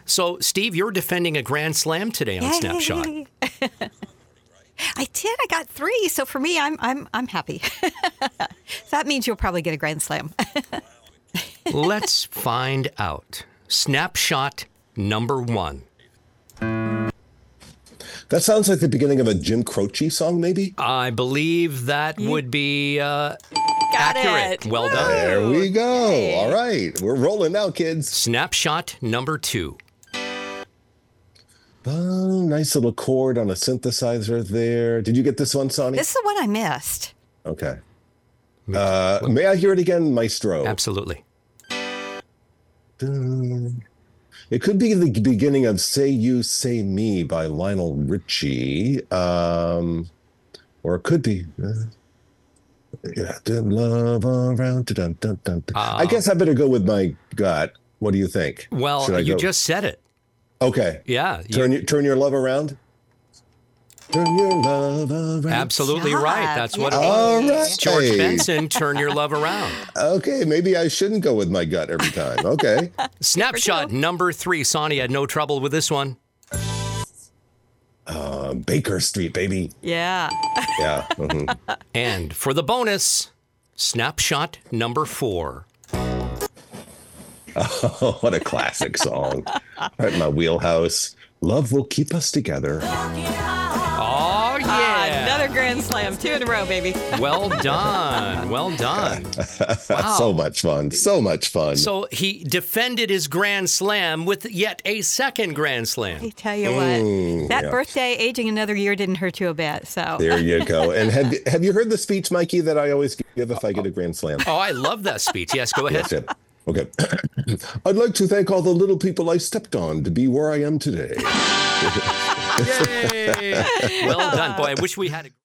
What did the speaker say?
So, Steve, you're defending a grand slam today on Snapshot. I did. I got 3. So for me, I'm happy. That means you'll probably get a grand slam. Let's find out. Snapshot number 1. That sounds like the beginning of a Jim Croce song, maybe? I believe that would be Got accurate. it. Well done. There we go. Hey. All right. We're rolling now, kids. Snapshot number 2. Oh, nice little chord on a synthesizer there. Did you get this one, Sonny? This is the one I missed. Okay. May I hear it again, Maestro? Absolutely. It could be the beginning of Say You, Say Me by Lionel Richie. Or it could be... love around. Dun, dun, dun, dun. I guess I better go with my gut. What do you think? Well, Should I you go? just said it. Okay. Yeah. Turn your love around. Turn your love around. Absolutely job. right. That's what it Yay. was. All right. George Benson, Turn Your Love Around. Okay, maybe I shouldn't go with my gut every time. Okay. Snapshot number 3. Sonny had no trouble with this one. Baker Street, baby. Yeah. Yeah. Mhm. And for the bonus, snapshot number 4. Oh, what a classic song. Right in my wheelhouse. Love will keep us together. Oh, yeah. Another grand slam. 2 in a row, baby. Well done. Well done. Wow. So much fun. So much fun. So he defended his grand slam with yet a second grand slam. I tell you what, that birthday, aging another year didn't hurt you a bit. So There you go. And have you heard the speech, Mikey, that I always give if I get a grand slam? Oh, I love that speech. Yes, go ahead. Yes, yeah. Okay. I'd like to thank all the little people I stepped on to be where I am today. Yay! Well done. Boy, I wish we had a...